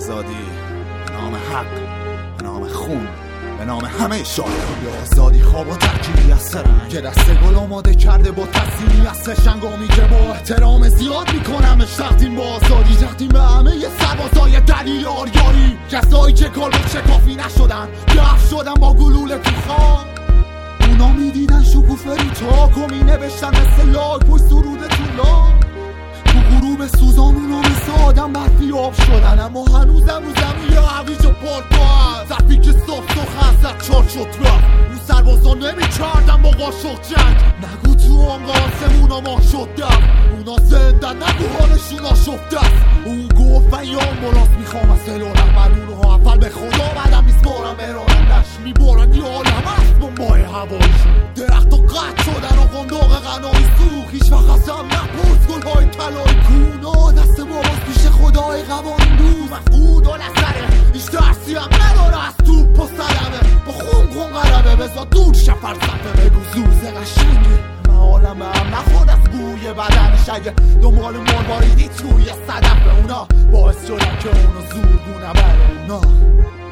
آزادی، به نام حق، به نام خون، به نام همه شاید. به آزادی خواب و ترکیبی از سرنگ که دست گل آماده کرده با تصمیمی از سشنگامی که با احترام زیاد میکنم اشتقدیم با آزادی. جهدیم به همه سربازای دلیل آریاری، کسایی که کالبد شکافی نشدن گفت شدن با گلوله تو خان. اونا میدیدن شکوفه رو تاک و مینوشتن مثل لاک پشت سرود تو لاک. تو غروب سوزان اونا مثل آدم برفی آب شدن، اما هنوزم رو زمین یه هویج و پارکا ظرفی که سخت خزد چار شد رفت. اون سربازا نمی کردن با قاشق جنگ، نگو تو آنگا آسمونا ما شد دم. اونا زندن نگو حالشون آشفته است. اون گفت ایام ملاس میخوام از دلارم من اونها اول به خدا بدم میسپارم برانندش. میبارن یه عالم است بمبای هوایشون، درخت و قطع شدن و قنداق غنایی سوخ. هیچ وقت از هم نپرس گلهای طلایی کونا دست باباست پیش خدای قوانین دوست. مفقود و نظره هیچ درسی هم نداره از توپ و صدمه، با خون قرمه بذار دور شه فلسفه. بگو زوزه قشنگه همه عالم هم نخورد از بوی بدن شگه، دنبال مرواریدی توی صدف اونا باعث شدن که اونو زورگونه بره. اونا